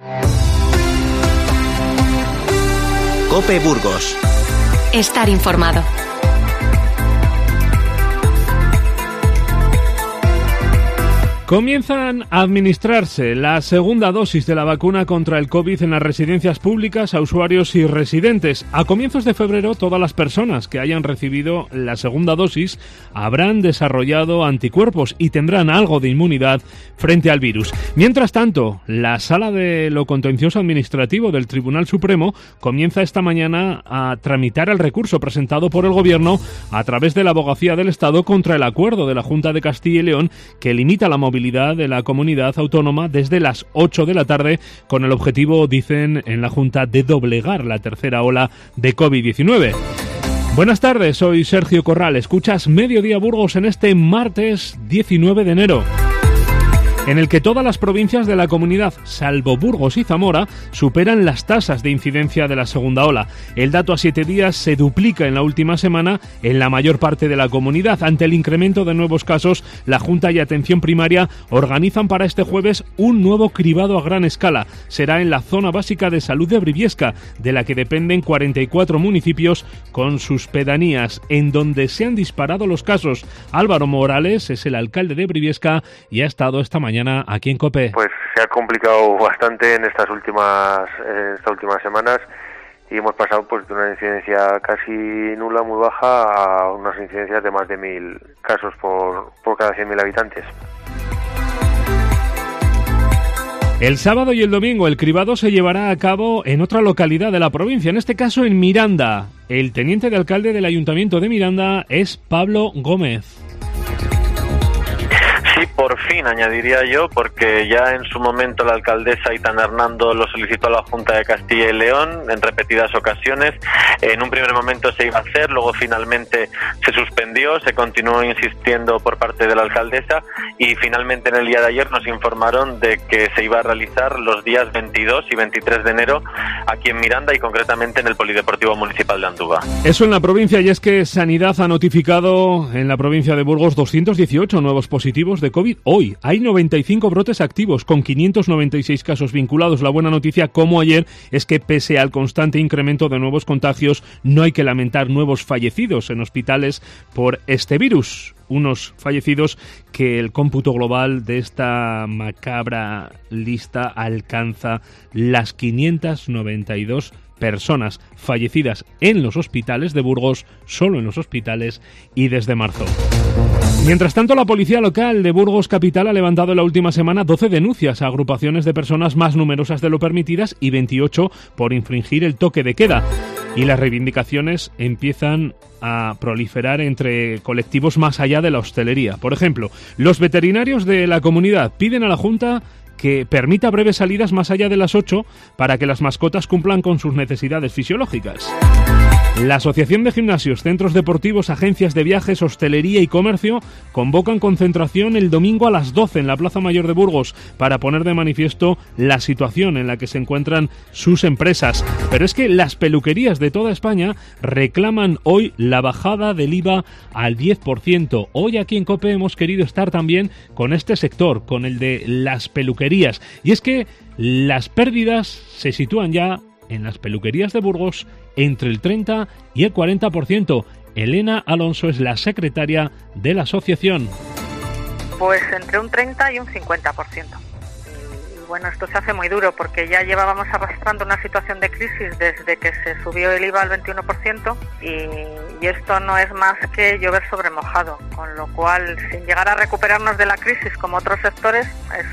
COPE Burgos. Estar informado. Comienzan a administrarse la segunda dosis de la vacuna contra el COVID en las residencias públicas a usuarios y residentes. A comienzos de febrero, todas las personas que hayan recibido la segunda dosis habrán desarrollado anticuerpos y tendrán algo de inmunidad frente al virus. Mientras tanto, la Sala de lo Contencioso Administrativo del Tribunal Supremo comienza esta mañana a tramitar el recurso presentado por el Gobierno a través de la Abogacía del Estado contra el acuerdo de la Junta de Castilla y León que limita la movilidad de la comunidad autónoma desde las 8 de la tarde con el objetivo, dicen en la Junta, de doblegar la tercera ola de COVID-19. Buenas tardes, soy Sergio Corral. Escuchas Mediodía Burgos en este martes 19 de enero. En el que todas las provincias de la comunidad, salvo Burgos y Zamora, superan las tasas de incidencia de la segunda ola. El dato a 7 días se duplica en la última semana en la mayor parte de la comunidad. Ante el incremento de nuevos casos, la Junta y Atención Primaria organizan para este jueves un nuevo cribado a gran escala. Será en la Zona Básica de Salud de Briviesca, de la que dependen 44 municipios con sus pedanías, en donde se han disparado los casos. Álvaro Morales es el alcalde de Briviesca y ha estado esta mañana aquí en COPE. Pues se ha complicado bastante en estas últimas semanas y hemos pasado pues de una incidencia casi nula, muy baja, a unas incidencias de más de 1.000 casos por cada 100.000 habitantes. El sábado y el domingo el cribado se llevará a cabo en otra localidad de la provincia, en este caso en Miranda. El teniente de alcalde del Ayuntamiento de Miranda es Pablo Gómez. Sí, por fin, añadiría yo, porque ya en su momento la alcaldesa Aitana Hernando lo solicitó a la Junta de Castilla y León en repetidas ocasiones. En un primer momento se iba a hacer, luego finalmente se suspendió, se continuó insistiendo por parte de la alcaldesa y finalmente en el día de ayer nos informaron de que se iba a realizar los días 22 y 23 de enero aquí en Miranda y concretamente en el Polideportivo Municipal de Anduva. Eso en la provincia, y es que Sanidad ha notificado en la provincia de Burgos 218 nuevos positivos de COVID. Hoy hay 95 brotes activos con 596 casos vinculados. La buena noticia, como ayer, es que pese al constante incremento de nuevos contagios, no hay que lamentar nuevos fallecidos en hospitales por este virus. Unos fallecidos que el cómputo global de esta macabra lista alcanza las 592 personas fallecidas en los hospitales de Burgos, solo en los hospitales, y desde marzo. Mientras tanto, la policía local de Burgos Capital ha levantado en la última semana 12 denuncias a agrupaciones de personas más numerosas de lo permitidas y 28 por infringir el toque de queda. Y las reivindicaciones empiezan a proliferar entre colectivos más allá de la hostelería. Por ejemplo, los veterinarios de la comunidad piden a la Junta que permita breves salidas más allá de las 8 para que las mascotas cumplan con sus necesidades fisiológicas. La Asociación de Gimnasios, Centros Deportivos, Agencias de Viajes, Hostelería y Comercio convocan concentración el domingo a las 12 en la Plaza Mayor de Burgos para poner de manifiesto la situación en la que se encuentran sus empresas. Pero es que las peluquerías de toda España reclaman hoy la bajada del IVA al 10%. Hoy aquí en COPE hemos querido estar también con este sector, con el de las peluquerías. Y es que las pérdidas se sitúan ya en las peluquerías de Burgos entre el 30 y el 40%. Elena Alonso es la secretaria de la asociación. Pues entre un 30 y un 50%. Y bueno, esto se hace muy duro porque ya llevábamos arrastrando una situación de crisis desde que se subió el IVA al 21% y esto no es más que llover sobre mojado, con lo cual, sin llegar a recuperarnos de la crisis como otros sectores, es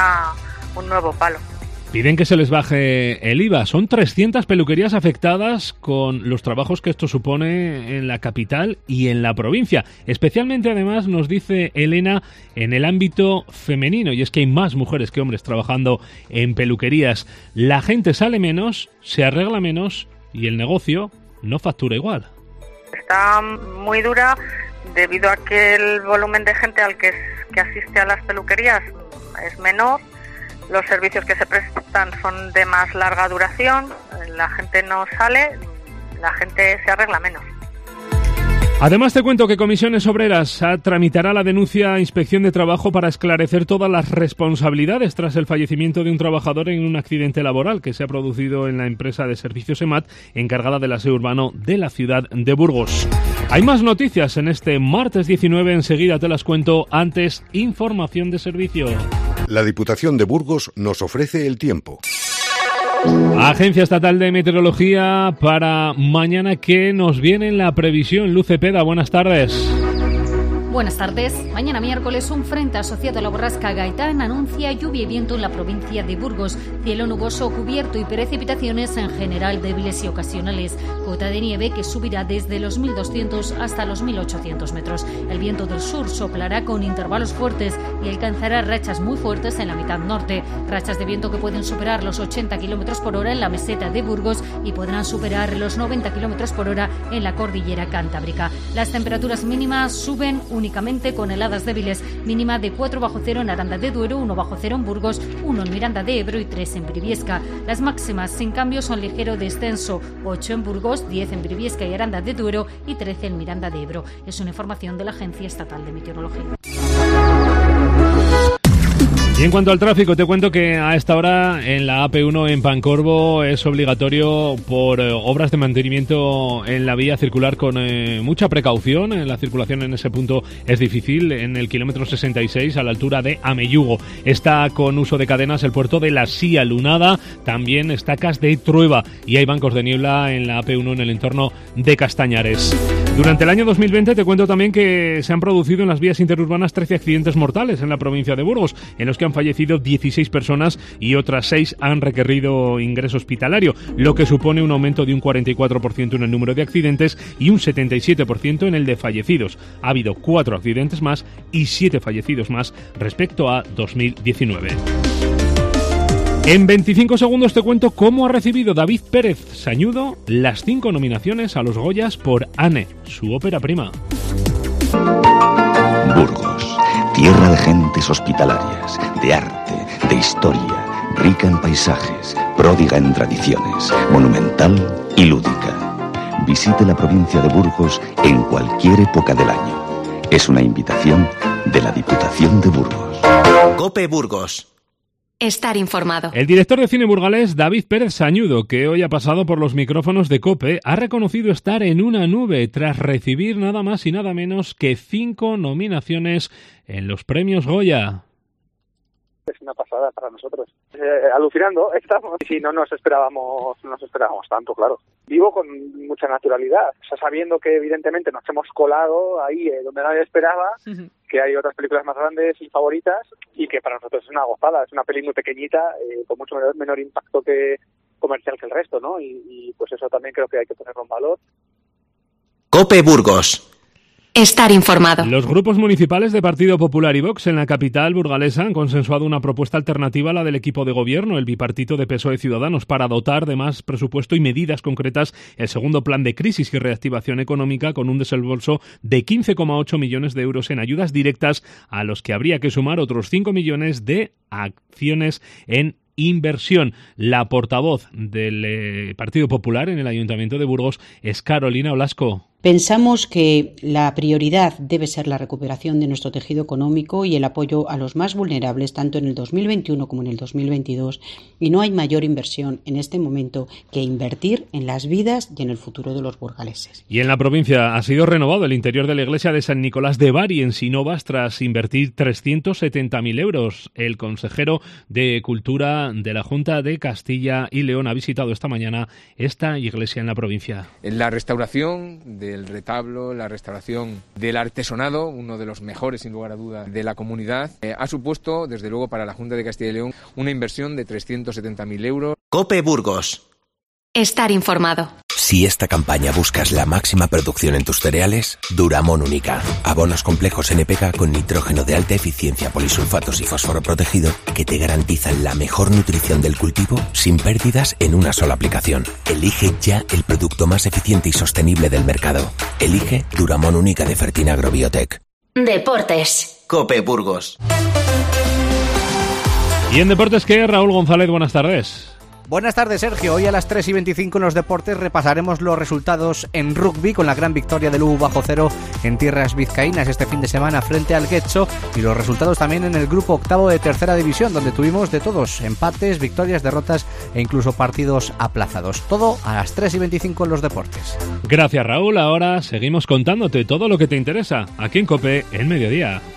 un nuevo palo. Piden que se les baje el IVA. Son 300 peluquerías afectadas con los trabajos que esto supone en la capital y en la provincia. Especialmente, además, nos dice Elena, en el ámbito femenino. Y es que hay más mujeres que hombres trabajando en peluquerías. La gente sale menos, se arregla menos y el negocio no factura igual. Está muy dura debido a que el volumen de gente al que asiste a las peluquerías es menor. Los servicios que se prestan son de más larga duración, la gente no sale, la gente se arregla menos. Además te cuento que Comisiones Obreras tramitará la denuncia a Inspección de Trabajo para esclarecer todas las responsabilidades tras el fallecimiento de un trabajador en un accidente laboral que se ha producido en la empresa de servicios EMAT encargada del aseo urbano de la ciudad de Burgos. Hay más noticias en este martes 19, enseguida te las cuento. Antes, información de servicio. La Diputación de Burgos nos ofrece el tiempo. Agencia Estatal de Meteorología para mañana, ¿qué nos viene en la previsión? Luz Cepeda, buenas tardes. Buenas tardes. Mañana miércoles un frente asociado a la borrasca Gaitán anuncia lluvia y viento en la provincia de Burgos. Cielo nuboso cubierto y precipitaciones en general débiles y ocasionales. Cota de nieve que subirá desde los 1.200 hasta los 1.800 metros. El viento del sur soplará con intervalos fuertes y alcanzará rachas muy fuertes en la mitad norte. Rachas de viento que pueden superar los 80 km por hora en la meseta de Burgos y podrán superar los 90 km por hora en la cordillera cantábrica. Las temperaturas mínimas suben únicamente con heladas débiles, mínima de 4 bajo cero en Aranda de Duero, 1 bajo cero en Burgos, 1 en Miranda de Ebro y 3 en Briviesca. Las máximas sin cambio son ligero descenso, 8 en Burgos, 10 en Briviesca y Aranda de Duero y 13 en Miranda de Ebro. Es una información de la Agencia Estatal de Meteorología. Y en cuanto al tráfico, te cuento que a esta hora en la AP1 en Pancorbo es obligatorio por obras de mantenimiento en la vía circular con mucha precaución. La circulación en ese punto es difícil, en el kilómetro 66 a la altura de Ameyugo. Está con uso de cadenas el puerto de la Sía Lunada, también estacas de Trueba y hay bancos de niebla en la AP1 en el entorno de Castañares. Durante el año 2020 te cuento también que se han producido en las vías interurbanas 13 accidentes mortales en la provincia de Burgos, en los que han fallecido 16 personas y otras 6 han requerido ingreso hospitalario, lo que supone un aumento de un 44% en el número de accidentes y un 77% en el de fallecidos. Ha habido 4 accidentes más y 7 fallecidos más respecto a 2019. En 25 segundos te cuento cómo ha recibido David Pérez Sañudo las 5 nominaciones a los Goyas por Anne, su ópera prima. Burgos, tierra de gentes hospitalarias, de arte, de historia, rica en paisajes, pródiga en tradiciones, monumental y lúdica. Visite la provincia de Burgos en cualquier época del año. Es una invitación de la Diputación de Burgos. COPE Burgos. Estar informado. El director de cine burgalés, David Pérez Sañudo, que hoy ha pasado por los micrófonos de COPE, ha reconocido estar en una nube tras recibir nada más y nada menos que 5 nominaciones en los premios Goya. Es una pasada para nosotros. Alucinando estamos. Si no nos esperábamos tanto, claro. Vivo con mucha naturalidad, o sea, sabiendo que evidentemente nos hemos colado ahí donde nadie esperaba, que hay otras películas más grandes y favoritas, y que para nosotros es una gozada. Es una peli muy pequeñita, con mucho menor impacto comercial que el resto, ¿no? Y pues eso también creo que hay que ponerlo en valor. COPE Burgos. Estar informado. Los grupos municipales de Partido Popular y Vox en la capital burgalesa han consensuado una propuesta alternativa a la del equipo de gobierno, el bipartito de PSOE Ciudadanos, para dotar de más presupuesto y medidas concretas el segundo plan de crisis y reactivación económica, con un desembolso de 15,8 millones de euros en ayudas directas, a los que habría que sumar otros 5 millones de acciones en inversión. La portavoz del Partido Popular en el Ayuntamiento de Burgos es Carolina Blasco. Pensamos que la prioridad debe ser la recuperación de nuestro tejido económico y el apoyo a los más vulnerables, tanto en el 2021 como en el 2022, y no hay mayor inversión en este momento que invertir en las vidas y en el futuro de los burgaleses. Y en la provincia ha sido renovado el interior de la iglesia de San Nicolás de Bari, en Sinovas, tras invertir 370.000 euros. El consejero de Cultura de la Junta de Castilla y León ha visitado esta mañana esta iglesia en la provincia. La restauración del retablo, la restauración del artesonado, uno de los mejores sin lugar a duda de la comunidad, ha supuesto desde luego para la Junta de Castilla y León una inversión de 370.000 euros. COPE Burgos. Estar informado. Si esta campaña buscas la máxima producción en tus cereales, Duramón Única. Abonos complejos NPK con nitrógeno de alta eficiencia, polisulfatos y fósforo protegido que te garantizan la mejor nutrición del cultivo sin pérdidas en una sola aplicación. Elige ya el producto más eficiente y sostenible del mercado. Elige Duramón Única de Fertin Agrobiotech. Deportes. COPE Burgos. Y en Deportes, ¿qué? Raúl González, buenas tardes. Buenas tardes, Sergio. Hoy a las 3:25 en los deportes repasaremos los resultados en rugby con la gran victoria del Lugo bajo cero en tierras vizcaínas este fin de semana frente al Getxo, y los resultados también en el grupo octavo de tercera división, donde tuvimos de todos: empates, victorias, derrotas e incluso partidos aplazados. Todo a las 3:25 en los deportes. Gracias, Raúl. Ahora seguimos contándote todo lo que te interesa aquí en COPE en Mediodía.